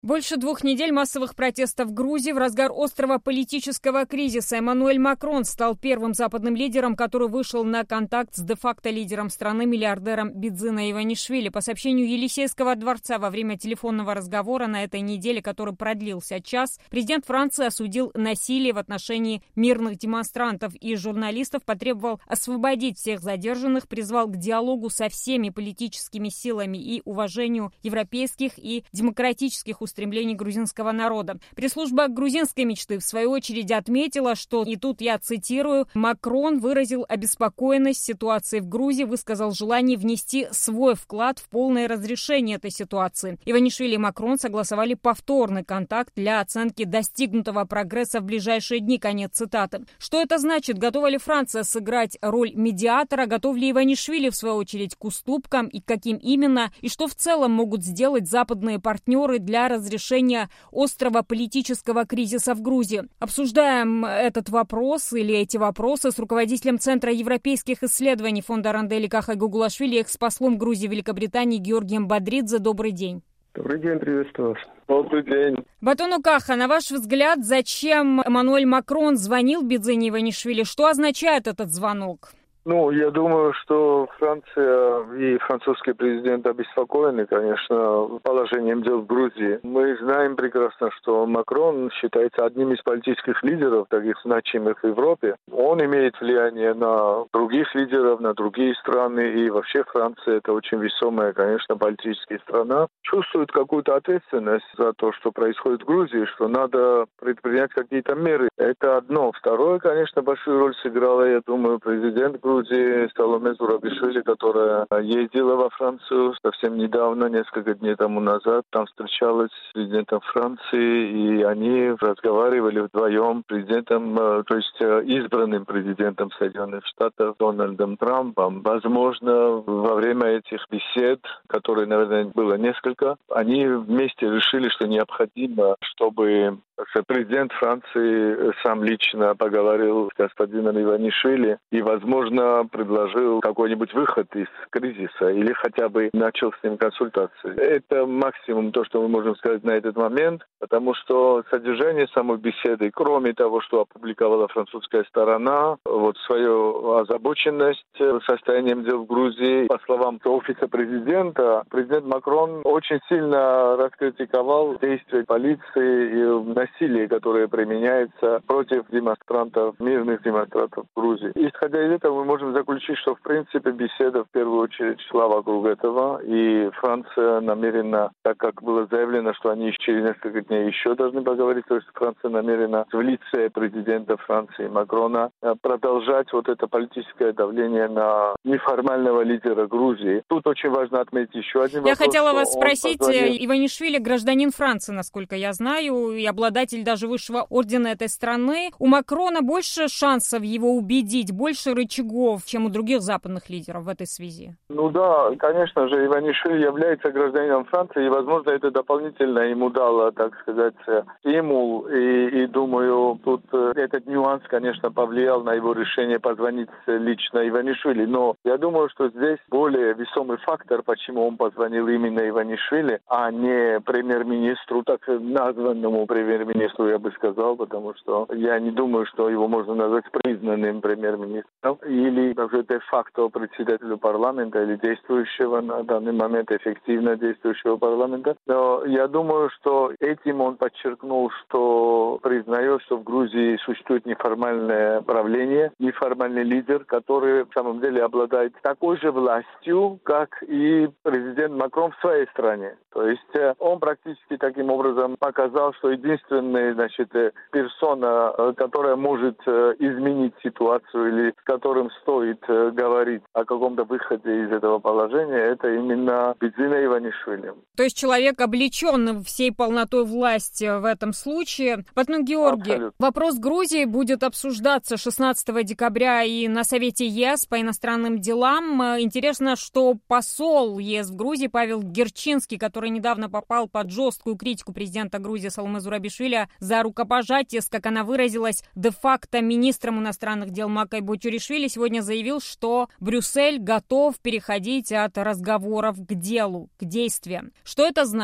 Больше 2 недель массовых протестов в Грузии в разгар острого политического кризиса. Эммануэль Макрон стал первым западным лидером, который вышел на контакт с де-факто лидером страны, миллиардером Бидзиной Иванишвили. По сообщению Елисейского дворца, во время телефонного разговора на этой неделе, который продлился час, президент Франции осудил насилие в отношении мирных демонстрантов и журналистов, потребовал освободить всех задержанных, призвал к диалогу со всеми политическими силами и уважению европейских и демократических устремлений грузинского народа. Пресс-служба грузинской мечты, в свою очередь, отметила, что, и тут я цитирую, Макрон выразил обеспокоенность ситуацией в Грузии, высказал желание внести свой вклад в полное разрешение этой ситуации. Иванишвили и Макрон согласовали повторный контакт для оценки достигнутого прогресса в ближайшие дни. Конец цитаты. Что это значит? Готова ли Франция сыграть роль медиатора? Готов ли Иванишвили, в свою очередь, к уступкам? И каким именно? И что в целом могут сделать западные партнеры для разрешения острого политического кризиса в Грузии? Обсуждаем этот вопрос или эти вопросы с руководителем Центра европейских исследований фонда Рандель Кахай Гугулашвили, экс-послом Грузии в Великобритании Георгием Бодридзе. Добрый день. Добрый день, приветствую вас. Добрый день. Батону Каха, на ваш взгляд, зачем Эммануэль Макрон звонил Бидзине Иванишвили? Что означает этот звонок? Я думаю, что Франция и французский президент обеспокоены, конечно, положением дел в Грузии. Мы знаем прекрасно, что Макрон считается одним из политических лидеров, таких значимых в Европе. Он имеет влияние на других лидеров, на другие страны, и вообще Франция — это очень весомая, конечно, политическая страна. Чувствует какую-то ответственность за то, что происходит в Грузии, что надо предпринять какие-то меры. Это одно. Второе, конечно, большую роль сыграла, я думаю, президент Грузии Саломе Зурабишвили, которая ездила во Францию совсем недавно, несколько дней тому назад. Там встречалась с президентом Франции, и они разговаривали вдвоем с президентом, то есть избранным президентом Соединенных Штатов Дональдом Трампом. Возможно, во время этих бесед, которые, наверное, было несколько, они вместе решили, что необходимо, чтобы президент Франции сам лично поговорил с господином Иванишвили и, возможно, предложил какой-нибудь выход из кризиса или хотя бы начал с ним консультации. Это максимум то, что мы можем сказать на этот момент, потому что содержание самой беседы, кроме того, что опубликовала французская сторона, свою озабоченность состоянием дел в Грузии, по словам офиса президента, президент Макрон очень сильно раскритиковал действия полиции и насилие, которое применяется против демонстрантов, мирных демонстрантов в Грузии. Исходя из этого, мы можем заключить, что, в принципе, беседа в первую очередь шла вокруг этого, и Франция намерена, так как было заявлено, что они через несколько дней еще должны поговорить, то есть Франция намерена в лице президента Франции Макрона продолжать это политическое давление на неформального лидера Грузии. Тут очень важно отметить еще один вопрос. Я хотела вас спросить, Иванишвили гражданин Франции, насколько я знаю, и обладатель даже высшего ордена этой страны. У Макрона больше шансов его убедить, больше рычагов, чем у других западных лидеров в этой связи? Да, конечно же, Иванишвили является гражданином Франции, и, возможно, это дополнительно ему дало, так сказать, стимул, и думаю, тут этот нюанс, конечно, повлиял на его решение позвонить лично Иванишвили, но я думаю, что здесь более весомый фактор, почему он позвонил именно Иванишвили, а не премьер-министру, так названному премьер-министру, я бы сказал, потому что я не думаю, что его можно назвать признанным премьер-министром или даже де-факто председателю парламента или действующего на данный момент, эффективно действующего парламента. Но я думаю, что этим он подчеркнул, что признает, что в Грузии существует неформальное правление, неформальный лидер, который в самом деле обладает такой же властью, как и президент Макрон в своей стране. То есть он практически таким образом показал, что единственная, персона, которая может изменить ситуацию или с которым стоит говорить о каком-то выходе из этого положения, это именно Бидзина Иванишвили. То есть человек, облеченный всей полнотой власти в этом случае. Батон Георгий, абсолютно. Вопрос Грузии будет обсуждаться 16 декабря и на Совете ЕС по иностранным делам. Интересно, что посол ЕС в Грузии Павел Герчинский, который недавно попал под жесткую критику президента Грузии Саломе Зурабишвили за рукопожатие, как она выразилась, де-факто министром иностранных дел Макай Бочуришвили, сегодня заявил, что Брюссель готов переходить от разговоров к делу, к действиям. Что это значит?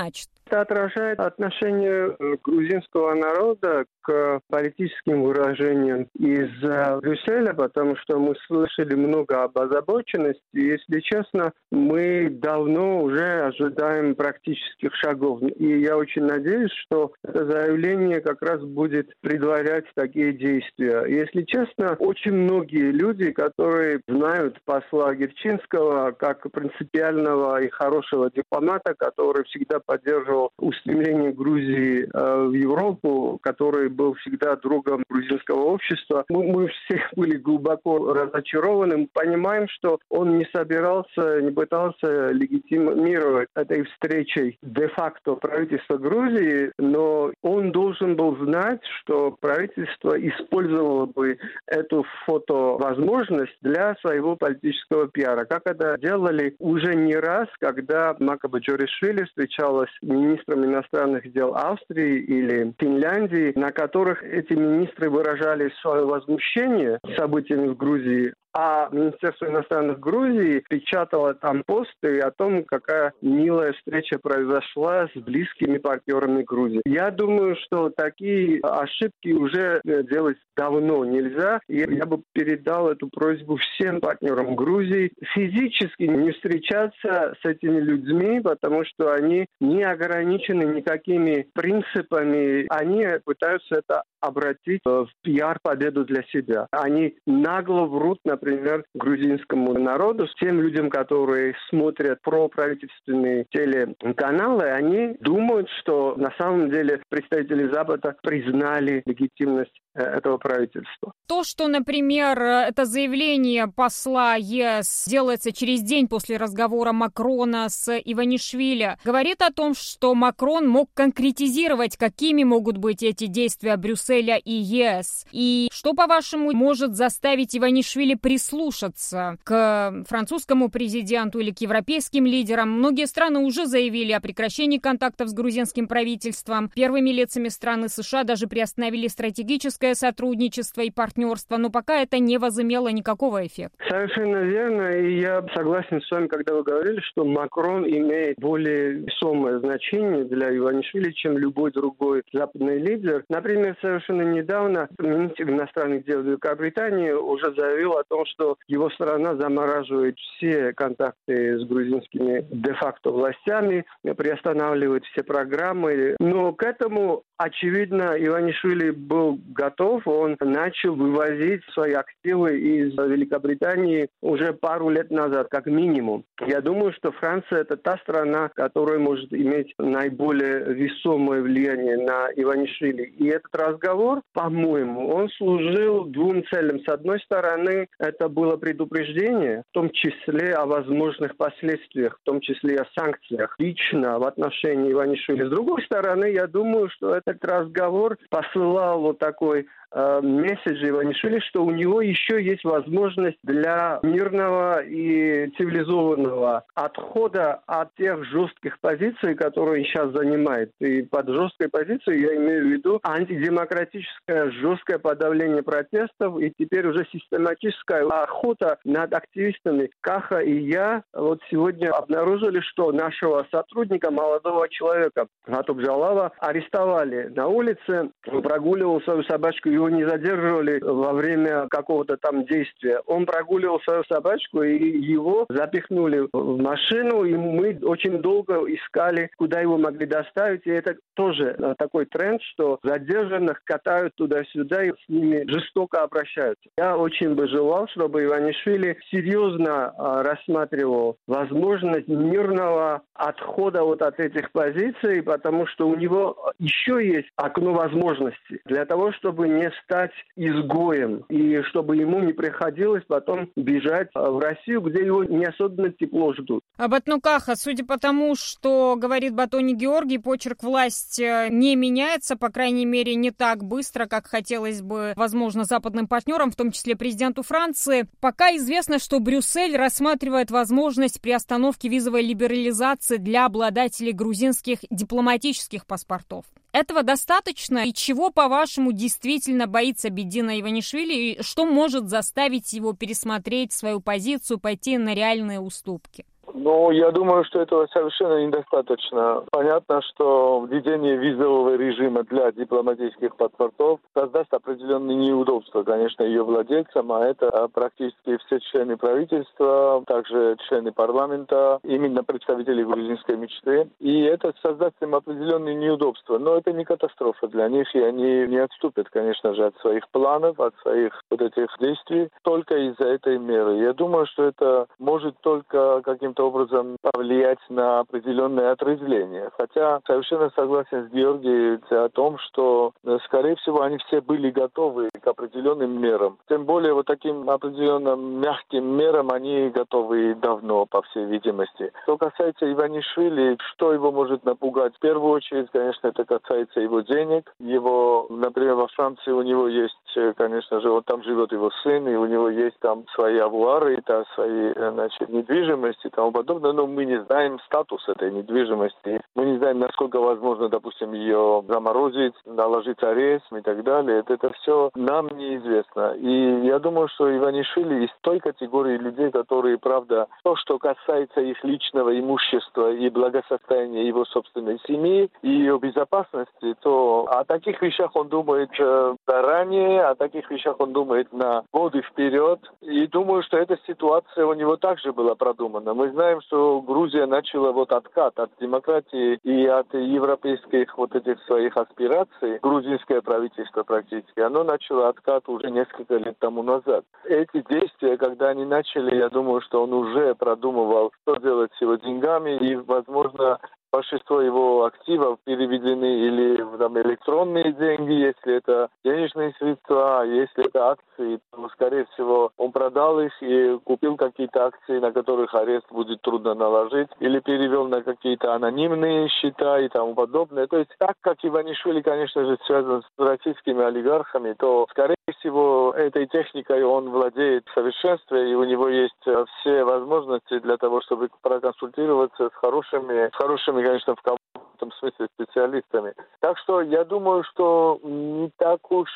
Это отражает отношение грузинского народа к политическим выражениям из Брюсселя, потому что мы слышали много об озабоченности. Если честно, мы давно уже ожидаем практических шагов. И я очень надеюсь, что это заявление как раз будет предварять такие действия. Если честно, очень многие люди, которые знают посла Герчинского как принципиального и хорошего дипломата, который всегда поддерживал устремление Грузии в Европу, который был всегда другом грузинского общества. Мы все были глубоко разочарованы. Мы понимаем, что он не собирался, не пытался легитимировать этой встречей де-факто правительство Грузии, но он должен был знать, что правительство использовало бы эту фотовозможность для своего политического пиара. Как это делали уже не раз, когда Мака Баджоришвили встречалась с министром иностранных дел Австрии или Финляндии, на которых эти министры выражали свое возмущение событиями в Грузии, а Министерство иностранных Грузии печатало там посты о том, какая милая встреча произошла с близкими партнерами Грузии. Я думаю, что такие ошибки уже делать давно нельзя. И я бы передал эту просьбу всем партнерам Грузии физически не встречаться с этими людьми, потому что они не ограничены никакими принципами. Они пытаются это обратить в пиар-победу для себя. Они нагло врут, например, грузинскому народу, тем людям, которые смотрят проправительственные телеканалы, они думают, что на самом деле представители Запада признали легитимность этого правительства. То, что, например, это заявление посла ЕС делается через день после разговора Макрона с Иванишвили, говорит о том, что Макрон мог конкретизировать, какими могут быть эти действия Брюсселя и ЕС. И что, по-вашему, может заставить Иванишвили прислушаться к французскому президенту или к европейским лидерам? Многие страны уже заявили о прекращении контактов с грузинским правительством. Первыми лицами страны США даже приостановили стратегическое сотрудничество и партнерство, но пока это не возымело никакого эффекта. Совершенно верно, и я согласен с вами, когда вы говорили, что Макрон имеет более весомое значение для Иванишвили, чем любой другой западный лидер. Например, совершенно недавно министр иностранных дел Великобритании уже заявил о том, что его страна замораживает все контакты с грузинскими де-факто властями, приостанавливает все программы. Но к этому, очевидно, Иванишвили был готов. Он начал вывозить свои активы из Великобритании уже пару лет назад, как минимум. Я думаю, что Франция – это та страна, которая может иметь наиболее весомое влияние на Иванишвили. И этот разговор, по-моему, он служил двум целям. С одной стороны, это было предупреждение, в том числе о возможных последствиях, в том числе о санкциях лично в отношении Иванишвили. С другой стороны, я думаю, что этот разговор посылал вот такой месседж Иванишвили, что у него еще есть возможность для мирного и цивилизованного отхода от тех жестких позиций, которые сейчас занимает. И под жесткой позицией я имею в виду антидемократическое жесткое подавление протестов и теперь уже систематическая охота над активистами. Каха и я вот сегодня обнаружили, что нашего сотрудника, молодого человека, Гатуб Джалала, арестовали на улице. Он прогуливал свою собачку, его не задерживали во время какого-то там действия. Он прогуливал свою собачку, и его запихнули в машину, и мы очень долго искали, куда его могли доставить. И это тоже такой тренд, что задержанных катают туда-сюда и с ними жестоко обращаются. Я очень бы желал, чтобы Иванишвили серьезно рассматривал возможность мирного отхода вот от этих позиций, потому что у него еще есть окно возможностей для того, чтобы не стать изгоем и чтобы ему не приходилось потом бежать в Россию, где его не особенно тепло ждут. Батнукаха, судя по тому, что говорит Батони Георгий, почерк власти не меняется, по крайней мере, не так быстро, как хотелось бы, возможно, западным партнерам, в том числе президенту Франции. Пока известно, что Брюссель рассматривает возможность приостановки визовой либерализации для обладателей грузинских дипломатических паспортов. Этого достаточно? И чего, по-вашему, действительно боится Бедина Иванишвили? И что может заставить его пересмотреть свою позицию, пойти на реальные уступки? Ну, я думаю, что этого совершенно недостаточно. Понятно, что введение визового режима для дипломатических паспортов создаст определенные неудобства, конечно, ее владельцам, а это практически все члены правительства, также члены парламента, именно представители грузинской мечты. И это создаст им определенные неудобства. Но это не катастрофа для них, и они не отступят, конечно же, от своих планов, от своих вот этих действий только из-за этой меры. Я думаю, что это может только каким-то образом повлиять на определенное отрезвление. Хотя совершенно согласен с Георгием о том, что, скорее всего, они все были готовы к определенным мерам. Тем более вот таким определенным мягким мерам они готовы давно, по всей видимости. Что касается Иванишвили, что его может напугать? В первую очередь, конечно, это касается его денег. Его, например, во Франции у него есть, конечно же, вот там живет его сын, и у него есть там свои авуары, это свои, значит, недвижимости и тому подобное, но мы не знаем статус этой недвижимости. Мы не знаем, насколько возможно, допустим, ее заморозить, наложить арест и так далее. Это все нам неизвестно. И я думаю, что Иванишвили из той категории людей, которые, правда, то, что касается их личного имущества и благосостояния его собственной семьи и ее безопасности, то о таких вещах он думает заранее, о таких вещах он думает на годы вперед. И думаю, что эта ситуация у него также была продумана. Мы знаем, что Грузия начала вот откат от демократии и от европейских вот этих своих аспираций. Грузинское правительство практически, оно начало откат уже несколько лет тому назад. Эти действия, когда они начали, я думаю, что он уже продумывал, что делать с его деньгами, и, возможно, большинство его активов переведены или в электронные деньги, если это денежные средства, если это акции, то, скорее всего, он продал их и купил какие-то акции, на которых арест будет трудно наложить, или перевел на какие-то анонимные счета и тому подобное. То есть, так как Иванишвили, конечно же, связан с российскими олигархами, то, скорее всего, этой техникой он владеет в совершенстве, и у него есть все возможности для того, чтобы проконсультироваться с хорошими, конечно, в этом смысле специалистами. Так что я думаю, что не так уж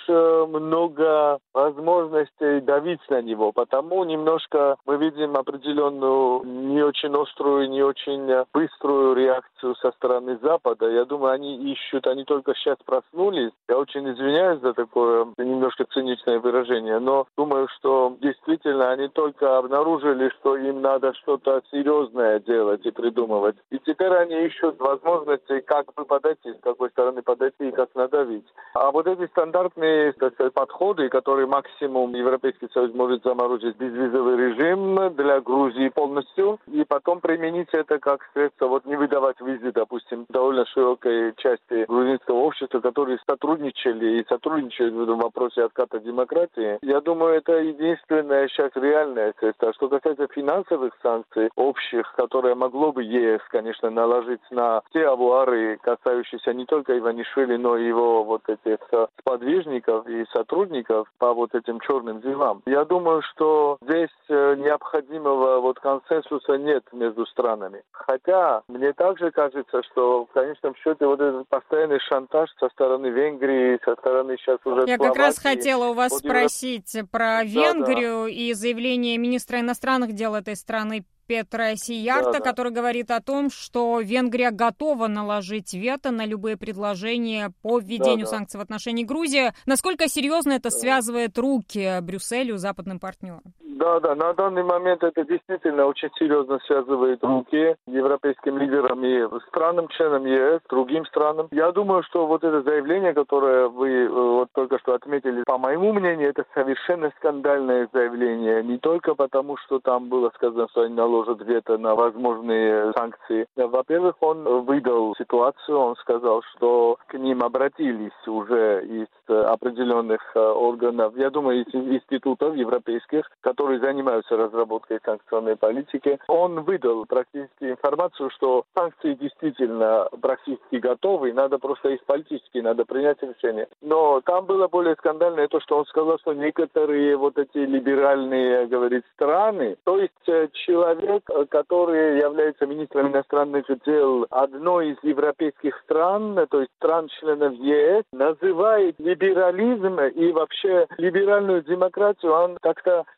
много возможностей давить на него, потому немножко мы видим определенную не очень острую, не очень быструю реакцию со стороны Запада. Я думаю, они только сейчас проснулись. Я очень извиняюсь за такое немножко циничное выражение, но думаю, что действительно они только обнаружили, что им надо что-то серьезное делать и придумывать. И теперь они ищут возможности, как бы подойти, с какой стороны подойти и как надавить. А вот эти стандартные, так сказать, подходы, которые максимум Европейский Союз может заморозить безвизовый режим для Грузии полностью, и потом применить это как средство, вот не выдавать визы, допустим, довольно широкой части грузинского общества, которые сотрудничали и сотрудничают в вопросе отката демократии. Я думаю, это единственное сейчас реальное средство. Что касается финансовых санкций общих, которые могло бы ЕС, конечно, наложить на те авуары, касающиеся не только Иванишвили, но и его вот этих сподвижников и сотрудников по вот этим черным делам. Я думаю, что здесь необходимого вот консенсуса нет между странами. Хотя мне также кажется, что в конечном счете вот этот постоянный шантаж со стороны Венгрии, со стороны сейчас уже Я Словакии. как раз хотела у вас вот спросить про Венгрию и заявление министра иностранных дел этой страны Петра Сиярта, который говорит о том, что Венгрия готова наложить вето на любые предложения по введению санкций в отношении Грузии. Насколько серьезно это связывает руки Брюсселю, западным партнерам? Да, на данный момент это действительно очень серьезно связывает руки европейским лидерам и странам, членам ЕС, другим странам. Я думаю, что вот это заявление, которое вы вот только что отметили, по моему мнению, это совершенно скандальное заявление. Не только потому, что там было сказано, что они наложат вето на возможные санкции. Во-первых, он выдал ситуацию, он сказал, что к ним обратились уже из определенных органов, я думаю, из институтов европейских, которые занимаются разработкой санкционной политики. Он выдал практически информацию, что санкции действительно практически готовы, надо просто их политически, надо принять решение. Но там было более скандальное то, что он сказал, что некоторые вот эти либеральные, говорит, страны, то есть человек, который является министром иностранных дел одной из европейских стран, то есть стран-членов ЕС, называет либерализм и вообще либеральную демократию, он как-то оскорбляет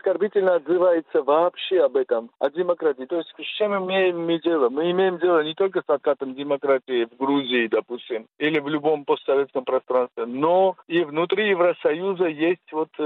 оскорбительно отзывается вообще об этом, о демократии. То есть с чем мы имеем дело? Мы имеем дело не только с откатом демократии в Грузии, допустим, или в любом постсоветском пространстве, но и внутри Евросоюза есть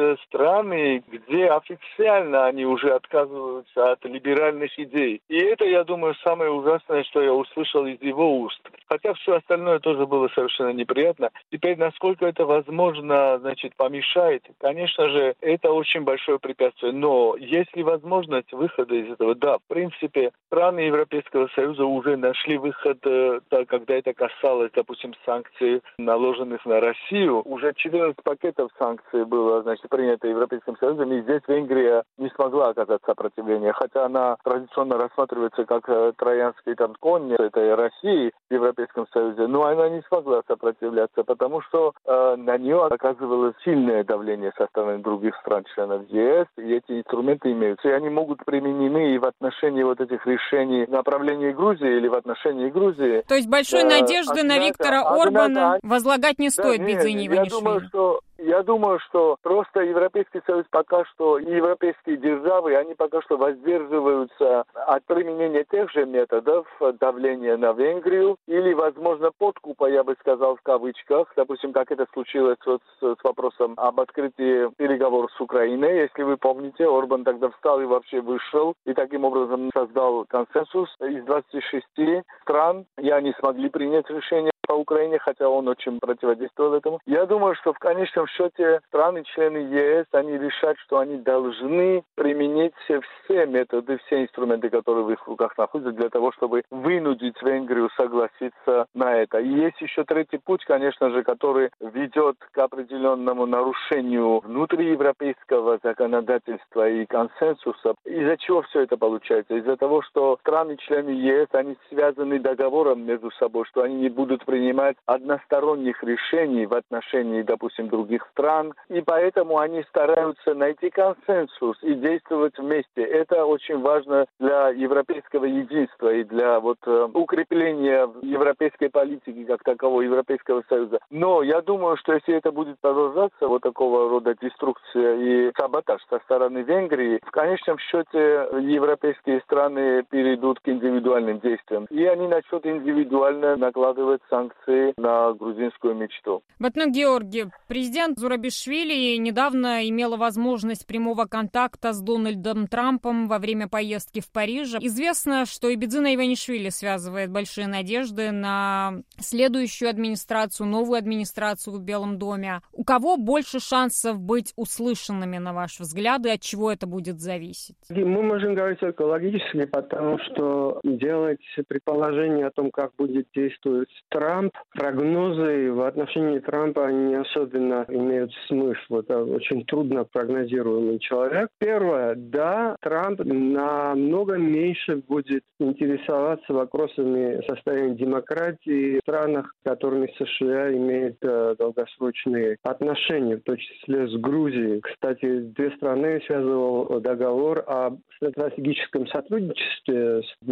страны, где официально они уже отказываются от либеральных идей. И это, я думаю, самое ужасное, что я услышал из его уст. Хотя все остальное тоже было совершенно неприятно. Теперь, насколько это возможно, помешает, конечно же, это очень большое препятствие. Но есть ли возможность выхода из этого? Да, в принципе, страны Европейского Союза уже нашли выход, когда это касалось, допустим, санкций, наложенных на Россию. Уже 14 пакетов санкций было, принято Европейским Союзом, и здесь Венгрия не смогла оказать сопротивление, хотя она традиционно рассматривается как троянский конь этой России в Европейском Союзе, но она не смогла сопротивляться, потому что на нее оказывалось сильное давление со стороны других стран-членов ЕС, и эти инструменты имеются, и они могут применены и в отношении этих решений в направлении Грузии или в отношении Грузии. То есть большой надежды на Виктора Орбана возлагать не стоит Бидзине Иванишвили? Я думаю, что просто Европейский Союз пока что, и европейские державы, они пока что воздерживаются от применения тех же методов давления на Венгрию или, возможно, подкупа, я бы сказал, в кавычках. Допустим, как это случилось с вопросом об открытии переговоров с Украиной. Если вы помните, Орбан тогда встал и вообще вышел, и таким образом создал консенсус из 26 стран, и они смогли принять решение по Украине, хотя он очень противодействовал этому. Я думаю, что в конечном счете страны-члены ЕС, они решат, что они должны применить все методы, все инструменты, которые в их руках находятся, для того, чтобы вынудить Венгрию согласиться на это. И есть еще третий путь, конечно же, который ведет к определенному нарушению внутриевропейского законодательства и консенсуса. Из-за чего все это получается? Из-за того, что страны-члены ЕС, они связаны договором между собой, что они не будут принимать односторонних решений в отношении, допустим, других стран, и поэтому они стараются найти консенсус и действовать вместе. Это очень важно для европейского единства и для укрепления европейской политики как таковой, Европейского Союза. Но я думаю, что если это будет продолжаться, такого рода деструкция и саботаж со стороны Венгрии, в конечном счете европейские страны перейдут к индивидуальным действиям, и они начнут индивидуально накладывать санкции на грузинскую мечту. Георгий, президент Зурабишвили недавно имела возможность прямого контакта с Дональдом Трампом во время поездки в Париж. Известно, что и Бидзина Иванишвили связывает большие надежды на следующую администрацию, новую администрацию в Белом доме. У кого больше шансов быть услышанными, на ваш взгляд, и от чего это будет зависеть? Мы можем говорить только логически, потому что делать предположение о том, как будет действовать Трамп, прогнозы в отношении Трампа не особенно имеют смысл. Это очень трудно прогнозируемый человек. Первое, да, Трамп намного меньше будет интересоваться вопросами состояния демократии в странах, с которыми США имеет долгосрочные отношения, в том числе с Грузией. Кстати, две страны связывал договор о стратегическом сотрудничестве с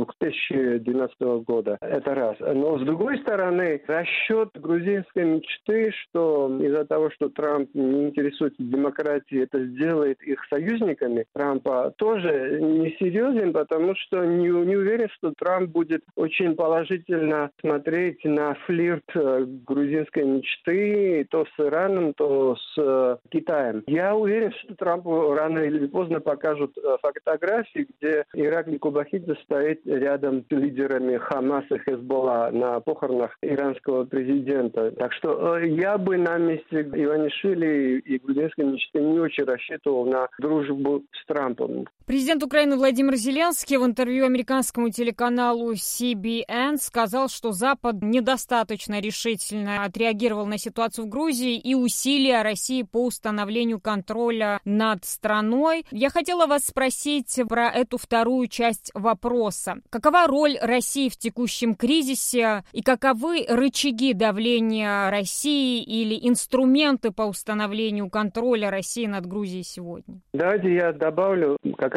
2012 года. Это раз. Но с другой стороны, расчет грузинской мечты, что из-за того, что Трамп не интересуется демократией, это сделает их союзниками Трампа, тоже несерьезен, потому что не уверен, что Трамп будет очень положительно смотреть на флирт грузинской мечты то с Ираном, то с Китаем. Я уверен, что Трампу рано или поздно покажут фотографии, где Иракли Кубахидзе стоит рядом с лидерами Хамас и Хезболла на похоронах иранского президента. Так что я бы на месте Иванишвили и грузинской мечты не очень рассчитывал на дружбу с Трампом. Президент Украины Владимир Зеленский в интервью американскому телеканалу CBN сказал, что Запад недостаточно решительно отреагировал на ситуацию в Грузии и усилия России по установлению контроля над страной. Я хотела вас спросить про эту вторую часть вопроса. Какова роль России в текущем кризисе и каковы рычаги давления России или инструменты по установлению контроля России над Грузией сегодня? Давайте я добавлю как раз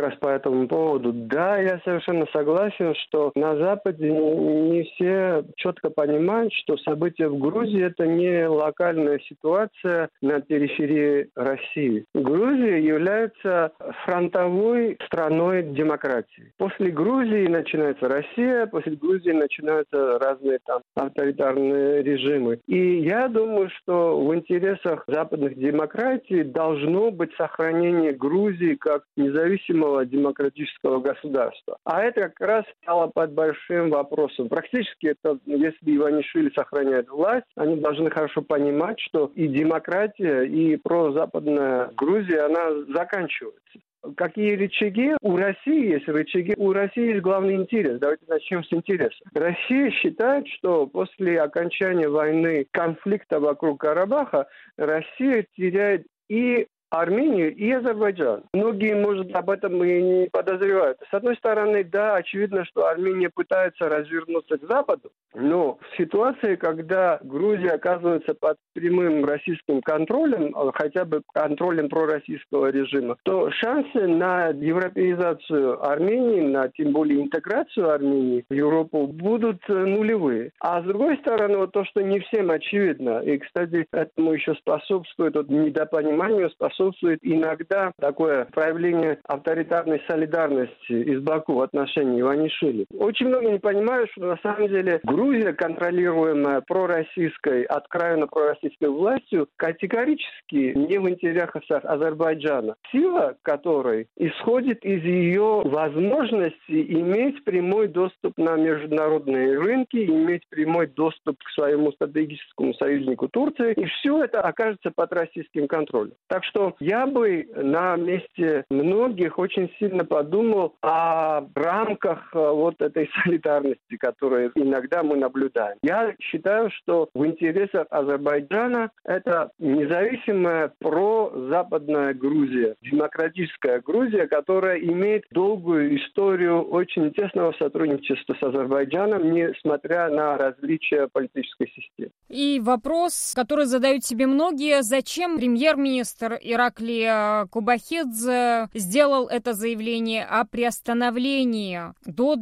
раз по этому поводу. Да, я совершенно согласен, что на Западе не все четко понимают, что события в Грузии – это не локальная ситуация на периферии России. Грузия является фронтовой страной демократии. После Грузии начинается Россия, после Грузии начинаются разные там авторитарные режимы. И я думаю, что в интересах западных демократий должно быть сохранение Грузии как независимого демократического государства. А это как раз стало под большим вопросом. Практически это, если Иванишвили сохраняет власть, они должны хорошо понимать, что и демократия, и прозападная Грузия, она заканчивается. Какие рычаги? У России есть рычаги. У России есть главный интерес. Давайте начнем с интереса. Россия считает, что после окончания войны, конфликта вокруг Карабаха, Россия теряет и Армению и Азербайджан. Многие, может, об этом и не подозревают. С одной стороны, да, очевидно, что Армения пытается развернуться к Западу, но в ситуации, когда Грузия оказывается под прямым российским контролем, хотя бы контролем пророссийского режима, то шансы на европеизацию Армении, на тем более интеграцию Армении в Европу будут нулевые. А с другой стороны, вот то, что не всем очевидно, и, кстати, этому еще способствует недопониманию, способствует иногда такое проявление авторитарной солидарности из Баку в отношении Иванишвили. Очень многие не понимают, что на самом деле Грузия, контролируемая пророссийской, откровенно пророссийской властью, категорически не в интересах Азербайджана. Сила которой исходит из ее возможности иметь прямой доступ на международные рынки, иметь прямой доступ к своему стратегическому союзнику Турции, и все это окажется под российским контролем. Так что я бы на месте многих очень сильно подумал о рамках вот этой солидарности, которую иногда мы наблюдаем. Я считаю, что в интересах Азербайджана это независимая прозападная Грузия, демократическая Грузия, которая имеет долгую историю очень тесного сотрудничества с Азербайджаном, несмотря на различия политической системы. И вопрос, который задают себе многие: зачем премьер-министр Ираклий Кобахидзе сделал это заявление о приостановлении до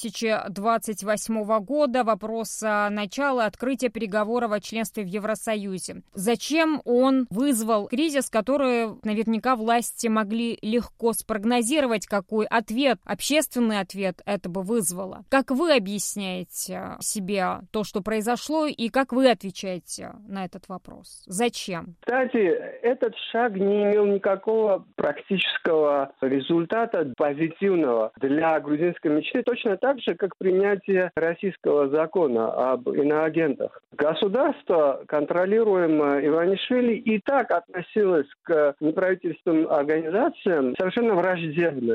2028 года вопроса начала открытия переговоров о членстве в Евросоюзе? Зачем он вызвал кризис, который наверняка власти могли легко спрогнозировать, какой ответ, общественный ответ это бы вызвало? Как вы объясняете себе то, что произошло, и как вы отвечаете на этот вопрос? Зачем? Кстати, этот шаг не имел никакого практического результата позитивного для грузинской мечты, точно так же, как принятие российского закона об иноагентах. Государство, контролируемое Иванишвили, и так относилось к неправительственным организациям совершенно враждебно.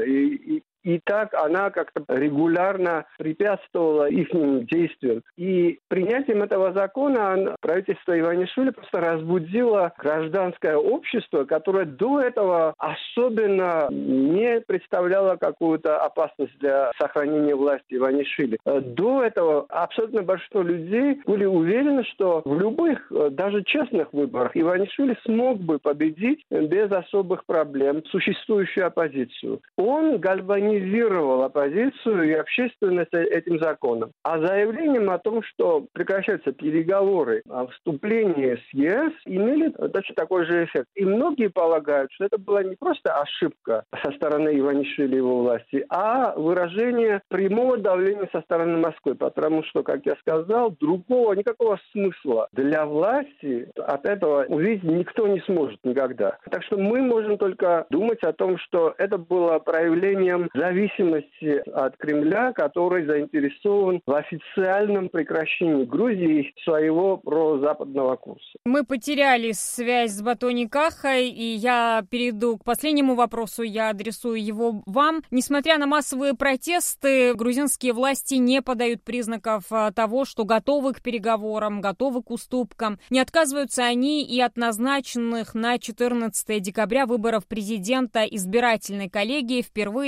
И так она как-то регулярно препятствовала их действиям. И принятием этого закона правительство Иванишвили просто разбудило гражданское общество, которое до этого особенно не представляло какую-то опасность для сохранения власти Иванишвили. До этого абсолютно большинство людей были уверены, что в любых, даже честных выборах Иванишвили смог бы победить без особых проблем существующую оппозицию. Он гальванизировал оппозицию и общественность этим законом. А заявлением о том, что прекращаются переговоры о вступлении с ЕС, имели точно такой же эффект. И многие полагают, что это была не просто ошибка со стороны Иванишвили и его власти, а выражение прямого давления со стороны Москвы. Потому что, как я сказал, никакого смысла для власти от этого увидеть никто не сможет никогда. Так что мы можем только думать о том, что это было проявлением зависимости от Кремля, который заинтересован в официальном прекращении Грузии своего прозападного курса. Мы потеряли связь с Батони Кахой, и я перейду к последнему вопросу, я адресую его вам. Несмотря на массовые протесты, грузинские власти не подают признаков того, что готовы к переговорам, готовы к уступкам. Не отказываются они и от назначенных на 14 декабря выборов президента избирательной коллегии. Впервые в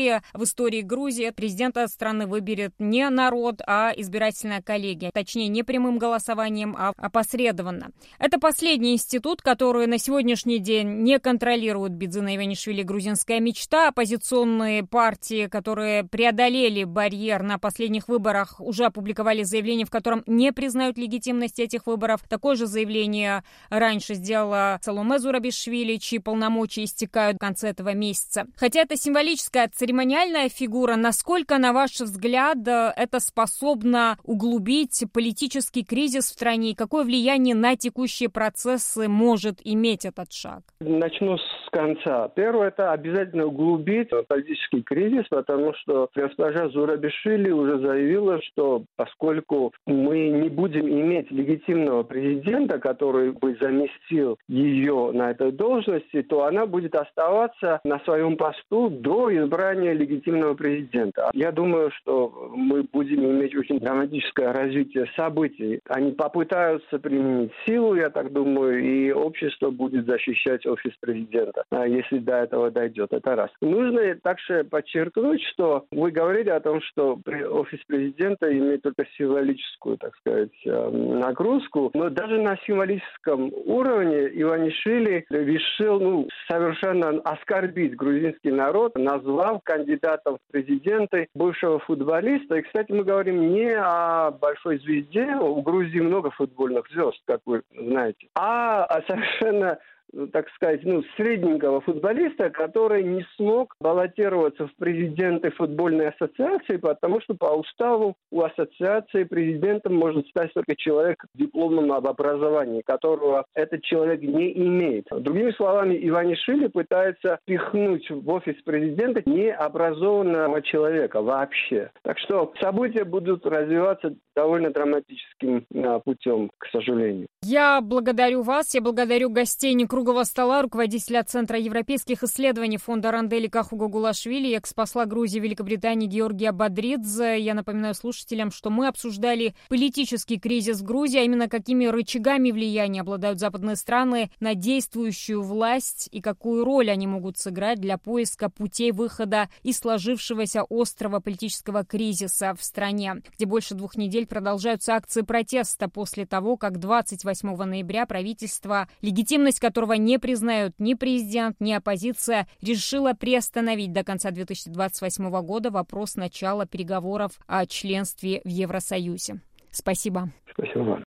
в истории Грузии президента страны выберет не народ, а избирательная коллегия. Точнее, не прямым голосованием, а опосредованно. Это последний институт, который на сегодняшний день не контролирует Бидзина Иванишвили «Грузинская мечта». Оппозиционные партии, которые преодолели барьер на последних выборах, уже опубликовали заявление, в котором не признают легитимность этих выборов. Такое же заявление раньше сделала Саломе Зурабишвили, чьи полномочия истекают в конце этого месяца. Хотя это символическая церемониальная фигура, насколько, на ваш взгляд, это способно углубить политический кризис в стране и какое влияние на текущие процессы может иметь этот шаг? Начну с конца. Первое, это обязательно углубить политический кризис, потому что госпожа Зурабишвили уже заявила, что поскольку мы не будем иметь легитимного президента, который бы заместил ее на этой должности, то она будет оставаться на своем посту до избрания легитимного президента. Я думаю, что мы будем иметь очень драматическое развитие событий. Они попытаются применить силу, я так думаю, и общество будет защищать офис президента, если до этого дойдет. Это раз. Нужно также подчеркнуть, что вы говорили о том, что офис президента имеет только символическую, так сказать, нагрузку, но даже на символическом уровне Иванишвили решил совершенно оскорбить грузинский народ, назвав кандидатом в президенты бывшего футболиста. И, кстати, мы говорим не о большой звезде, у Грузии много футбольных звезд, как вы знаете, а о совершенно, так сказать, средненького футболиста, который не смог баллотироваться в президенты футбольной ассоциации, потому что по уставу у ассоциации президентом может стать только человек с дипломом об образовании, которого этот человек не имеет. Другими словами, Иванишвили пытается пихнуть в офис президента необразованного человека вообще. Так что события будут развиваться довольно драматическим путем, к сожалению. Я благодарю вас, я благодарю гостей круглого стола, руководителя Центра европейских исследований фонда Рандели Кахуго Гулашвили и экс-посла Грузии в Великобритании Георгия Бодридзе. Я напоминаю слушателям, что мы обсуждали политический кризис в Грузии, а именно какими рычагами влияния обладают западные страны на действующую власть и какую роль они могут сыграть для поиска путей выхода из сложившегося острого политического кризиса в стране, где больше 2 недель продолжаются акции протеста после того, как 28 ноября правительство, легитимность которого не признают ни президент, ни оппозиция, решила приостановить до конца 2028 года вопрос начала переговоров о членстве в Евросоюзе. Спасибо. Спасибо вам.